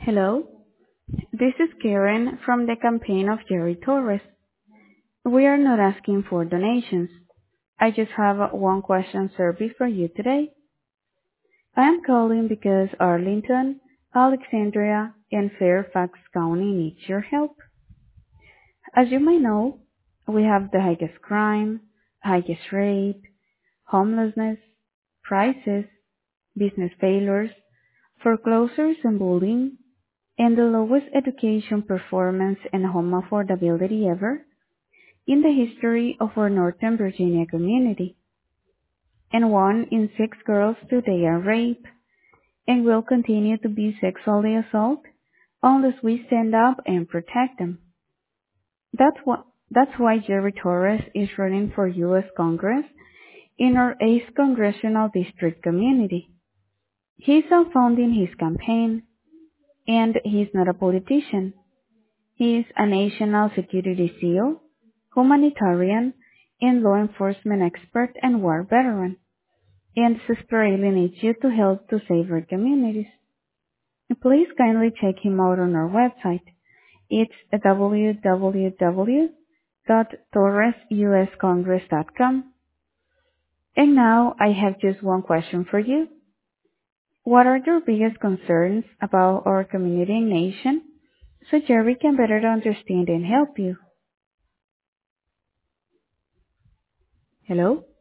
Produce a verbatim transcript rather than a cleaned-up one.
Hello, this is Karen from the campaign of Jerry Torres. We are not asking for donations. I just have a one question survey for you today. I am calling because Arlington, Alexandria, and Fairfax County needs your help. As you may know, we have the highest crime, highest rate, homelessness, prices, business failures, foreclosures and bullying, and the lowest education performance and home affordability ever in the history of our Northern Virginia community. And one in six girls today are raped and will continue to be sexually assaulted unless we stand up and protect them. That's what that's why Jerry Torres is running for U S Congress in our eighth Congressional District community. He's self-funding his campaign, and he's not a politician. He is a national security SEAL, humanitarian, and law enforcement expert and war veteran, and desperately needs you to help to save our communities. Please kindly check him out on our website. It's w w w dot torres u s congress dot com. And now I have just one question for you. What are your biggest concerns about our community and nation so Jerry can better understand and help you? Hello?